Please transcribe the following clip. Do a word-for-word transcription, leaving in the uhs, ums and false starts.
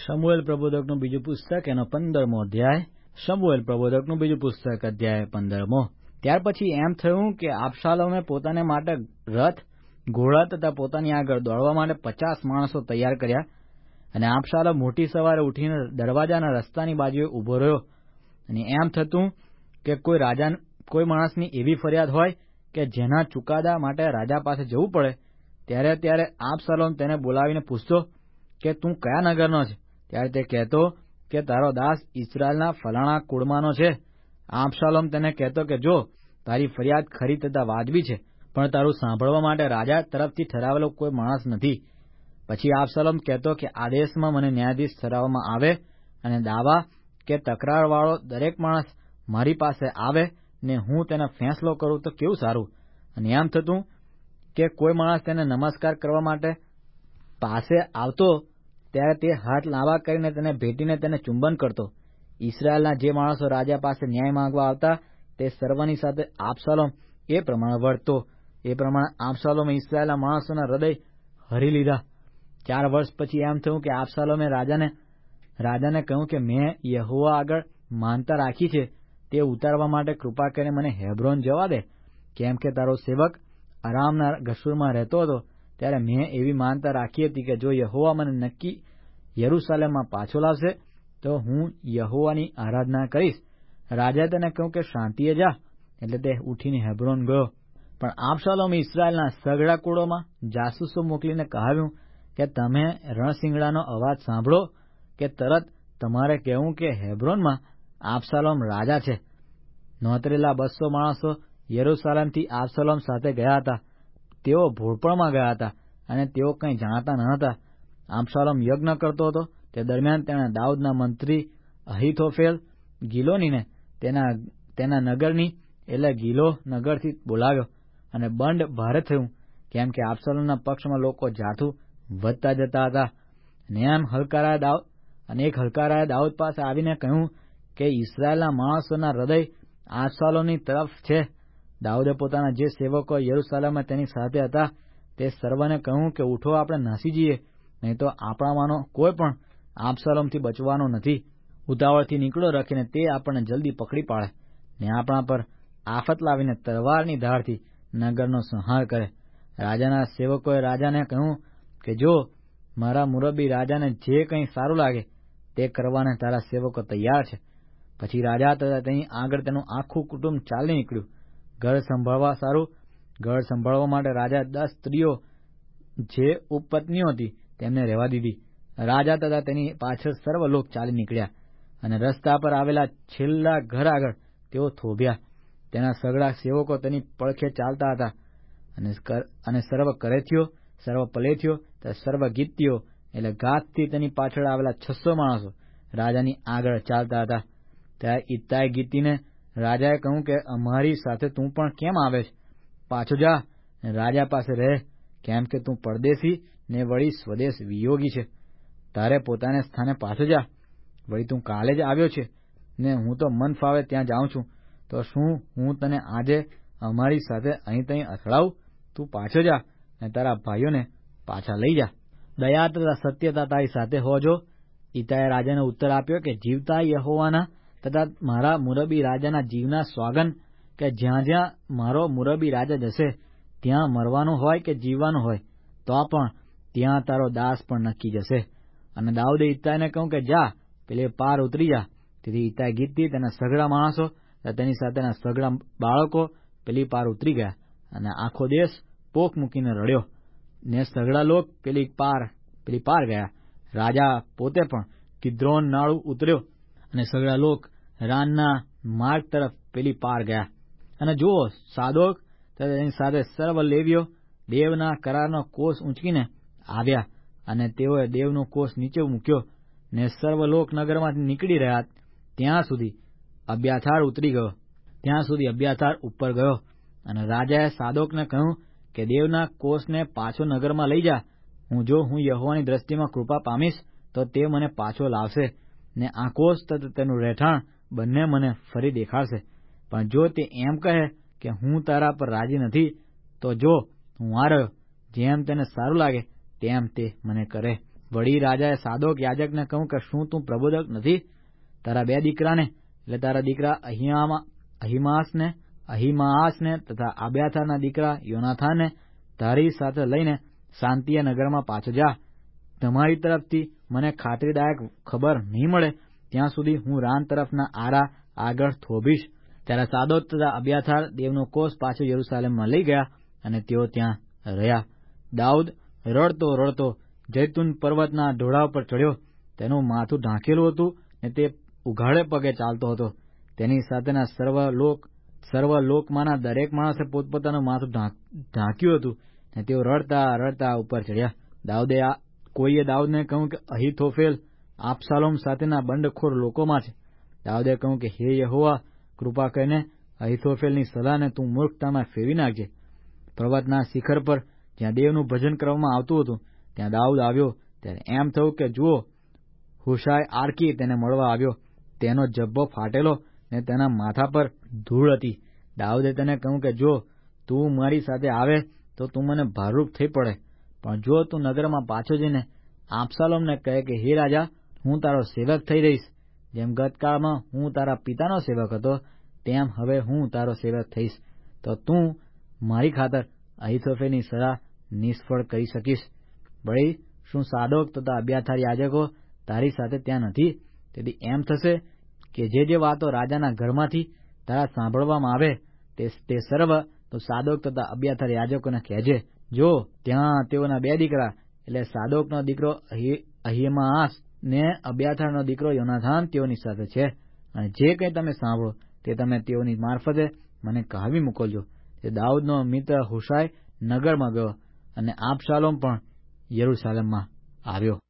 Samuel પ્રબોધકનું બીજું પુસ્તક એનો પંદરમો અધ્યાય. શમુએલ પ્રબોધકનું બીજું પુસ્તક અધ્યાય પંદરમો. ત્યાર પછી એમ થયું કે આબશાલોમે પોતાને માટે રથ, ઘોડા તથા પોતાની આગળ દોડવા માટે પચાસ માણસો તૈયાર કર્યા. અને આબશાલોમ મોટી સવારે ઉઠીને દરવાજાના રસ્તાની બાજુએ ઉભો રહ્યો. અને એમ થતું કે કોઈ રાજા કોઈ માણસની એવી ફરિયાદ હોય કે જેના ચુકાદા માટે રાજા પાસે જવું પડે, ત્યારે ત્યારે આબશાલોમ તેને બોલાવીને પૂછતો કે તું કયા નગરનો છે? ત્યારે તે કહેતો કે તારો દાસ ઇસ્રાયેલના ફલાણા કુળમાંનો છે. આબશાલોમ તેને કહેતો કે જો તારી ફરિયાદ ખરી તથા વાજબી છે, પણ તારું સાંભળવા માટે રાજા તરફથી ઠરાવેલો કોઈ માણસ નથી. પછી આબશાલોમ કહેતો કે આ દેશમાં મને ન્યાયાધીશ ઠરાવવામાં આવે અને દાવા કે તકરારવાળો દરેક માણસ મારી પાસે આવે ને હું તેને ફેંસલો કરું તો કેવું સારું. અને એમ થતું કે કોઈ માણસ તેને નમસ્કાર કરવા માટે પાસે આવતો ત્યારે તે હાથ લાંબા કરીને તેને ભેટીને તેને ચુંબન કરતો. ઇસ્રાયેલના જે માણસો રાજા પાસે ન્યાય માંગવા આવતા તે સર્વની સાથે આબશાલોમ એ પ્રમાણે વર્તતો. એ પ્રમાણે આબશાલોમે ઇસ્રાયેલના માણસોના હૃદય હરી લીધા. ચાર વર્ષ પછી એમ થયું કે આબશાલોમે રાજાને રાજાને કહ્યું કે મેં યહોવા આગળ માનતા રાખી છે તે ઉતારવા માટે કૃપા કરીને મને હેબ્રોન જવા દે, કેમ કે તારો સેવક અરામના ગસુરમાં રહેતો હતો ત્યારે મેં એવી માનતા રાખી હતી કે જો યહોવા મને નક્કી યરૂશાલેમમાં પાછો લાવશે તો હું યહોવાની આરાધના કરીશ. રાજાએ તેને કહ્યું કે શાંતિએ જા. એટલે તે ઉઠીને હેબ્રોન ગયો. પણ આબશાલોમે ઇસ્રાયેલના સઘળા કુળોમાં જાસૂસો મોકલીને કહાવ્યું કે તમે રણશિંગડાનો અવાજ સાંભળો કે તરત તમારે કહેવું કે હેબ્રોનમાં આબશાલોમ રાજા છે. નોતરેલા બસો માણસો યરૂશાલેમથી આબશાલોમ સાથે ગયા હતા. તેઓ ભોળપણમાં ગયા હતા અને તેઓ કંઈ જાણતા ન હતા. આબશાલોમ યજ્ઞ કરતો હતો તે દરમિયાન તેણે દાઉદના મંત્રી અહીથોફેલ ગિલોનીને તેના તેના નગરની એટલે ગિલો નગરથી બોલાવ્યો. અને બંડ ભારે થયું, કેમ કે આબશાલોમના પક્ષમાં લોકો જાથું વધતા જતા હતા. અને એમ હલકારાએ દાઉદ અને એક હલકારાએ દાઉદ પાસે આવીને કહ્યું કે ઇસ્રાયેલના માણસોના હૃદય આબશાલોમની તરફ છે. દાઉદે પોતાના જે સેવકો યરૂશાલેમમાં તેની સાથે હતા તે સર્વને કહ્યું કે ઉઠો, આપણે નાસી જઈએ, નહીં તો આપણામાંનો કોઈ પણ આબશાલોમથી બચવાનો નથી. ઉતાવળથી નીકળો રાખીને તે આપણને જલ્દી પકડી પાડે ને આપણા પર આફત લાવીને તલવારની ધારથી નગરનો સંહાર કરે. રાજાના સેવકોએ રાજાને કહ્યું કે જો મારા મુરબ્બી રાજાને જે કંઈ સારું લાગે તે કરવાને તારા સેવકો તૈયાર છે. પછી રાજા તથા તેની આગળ તેનું આખું કુટુંબ ચાલી નીકળ્યું. ઘર સંભાળવા સારું ઘર સંભાળવા માટે રાજા દસ સ્ત્રીઓ જે ઉપપત્નીઓ હતી તેમને રહેવા દીધી. રાજા તથા તેની પાછળ સર્વ લોક ચાલી નીકળ્યા અને રસ્તા પર આવેલા છેલ્લા ઘર આગળ તેઓ થોભ્યા. તેના સઘળા સેવકો તેની પડખે ચાલતા હતા. અને અને સર્વ કરેથીઓ, સર્વ પલેથીઓ તથા સર્વ ગીતીઓ એટલે ગાતથી તેની પાછળ આવેલા છસો માણસો રાજાની આગળ ચાલતા હતા. ત્યારે ઇત્તાએ ગીતીને રાજાએ કહ્યું કે અમારી સાથે તું પણ કેમ આવે છે? પાછો જા ને રાજા પાસે રહે, કેમ કે તું પરદેશી ને વળી સ્વદેશ વિયોગી છે. તારે પોતાને સ્થાને પાછો જા. વળી તું કાલે જ આવ્યો છે ને હું તો મન ફાવે ત્યાં જાઉં છું, તો શું હું તને આજે અમારી સાથે અહીં તહીં અથડાવું? તું પાછો જા ને તારા ભાઈઓને પાછા લઈ જા. દયા તથા સત્યતા તારી સાથે હોજો. ઇત્તાએ રાજાને ઉત્તર આપ્યો કે જીવતા યહોવાના તથા મારા મુરબ્બી રાજાના જીવના સ્વાગન કે જ્યાં જ્યાં મારો મુરબ્બી રાજા જશે ત્યાં મરવાનું હોય કે જીવવાનું હોય તો પણ ત્યાં તારો દાસ પણ નક્કી જશે. અને દાઉદે ઇત્તાઈને કહ્યું કે જા, પેલે પાર ઉતરી જા. તેથી ઇત્તાએ ગીતથી તેના સઘળા માણસો તેની સાથેના સઘળા બાળકો પેલી પાર ઉતરી ગયા અને આખો દેશ પોખ મૂકીને રડ્યો ને સઘળા લોક પેલી પાર પેલી પાર ગયા. રાજા પોતે પણ કિદ્રોન નાળું ઉતર્યો અને સઘળા લોક રાનના માર્ગ તરફ પેલી પાર ગયા. અને જુઓ, સાદોક તથા તેની સાથે સર્વ લેવીઓ દેવના કરારનો કોષ ઊંચકીને આવ્યા અને તેઓએ દેવનો કોષ નીચે મૂક્યો ને સર્વ લોક નગરમાંથી નીકળી રહ્યા ત્યાં સુધી અબ્યાથાર ઉતરી ગયો ત્યાં સુધી અબ્યાથાર ઉપર ગયો. અને રાજાએ સાદોકને કહ્યું કે દેવના કોષને પાછો નગરમાં લઈ જા. હું જો હું યહોવાની દ્રષ્ટિમાં કૃપા પામીશ તો તે મને પાછો લાવશે ને આ કોષ તથા તેનું રહેઠાણ બંને મને ફરી દેખાડશે. પણ જો તે એમ કહે કે હું તારા પર રાજી નથી તો જો હું આ રહ્યો, જેમ તેને સારું લાગે તેમ તે મને કરે. વળી રાજાએ સાદોક યાજકને કહ્યું કે શું તું પ્રબોધક નથી? તારા બે દીકરાને એટલે તારા દીકરા અહિમાસને અહિમાસને તથા અબ્યાથારના દીકરા યોનાથાનને તારી સાથે લઈને શાંતિએ નગરમાં પાછો જા. તમારી તરફથી મને ખાતરીદાયક ખબર નહીં મળે ત્યાં સુધી હું રાન તરફના આરા આગળ થોભીશ. ત્યારે સાદોક તથા અબ્યાથાર દેવનો કોષ પાછો યરૂશાલેમમાં લઈ ગયા અને તેઓ ત્યાં રહ્યા. દાઉદ રડતો રડતો જૈતુન પર્વતના ઢોળા પર ચડ્યો. તેનું માથું ઢાંકેલું હતું ને તે ઉઘાડે પગે ચાલતો હતો. તેની સાથેના સર્વ લોક સર્વ લોકમાંના દરેક માણસે પોતપોતાનું માથું ઢાંક્યું હતું ને તેઓ રડતા રડતા ઉપર ચડ્યા. દાઉદે કોઈએ દાઉદને કહ્યું કે અહીથોફેલ આબશાલોમ સાથેના બંડખોર લોકોમાં છે. દાઉદે કહ્યું કે હે યહોવા, કૃપા કરીને અહીથોફેલની સલાહને તું મૂર્ખતામાં ફેરવી નાખજે. પર્વતના શિખર પર જ્યાં દેવનું ભજન કરવામાં આવતું હતું ત્યાં દાઉદ આવ્યો ત્યારે એમ થયું કે જુઓ, હુશાય આર્કી તેને મળવા આવ્યો. તેનો જબ્બો ફાટેલો ને તેના માથા પર ધૂળ હતી. દાઉદે તેને કહ્યું કે જો તું મારી સાથે આવે તો તું મને ભારરૂપ થઈ પડે, પણ જો તું નગરમાં પાછો જઈને આબશાલોમને કહે કે હે રાજા, હું તારો સેવક થઈ રહીશ, જેમ ગતકાળમાં હું તારા પિતાનો સેવક હતો તેમ હવે હું તારો સેવક થઈશ, તો તું મારી ખાતર અહીથોફેલની સલાહ નિષ્ફળ કરી શકીશ. વળી શું સાદોક તથા અબ્યાથાર યાજકો તારી સાથે ત્યાં નથી? તેથી એમ થશે કે જે જે વાતો રાજાના ઘરમાંથી તારા સાંભળવામાં આવે તે સર્વ તો સાદોક તથા અબ્યાથાર યાજકોને કહેજે. જો ત્યાં તેઓના બે દીકરા એટલે સાદોકનો દીકરો અહિમાસ ને અબ્યાથારનો દીકરો યોનાથાન તેઓની સાથે છે, અને જે કંઈ તમે સાંભળો તે તમે તેઓની મારફતે મને કહાવી મોકલજો. તે દાઉદનો મિત્ર હુશાય નગરમાં ગયો અને આબશાલોમ પણ યરૂશાલેમમાં આવ્યો.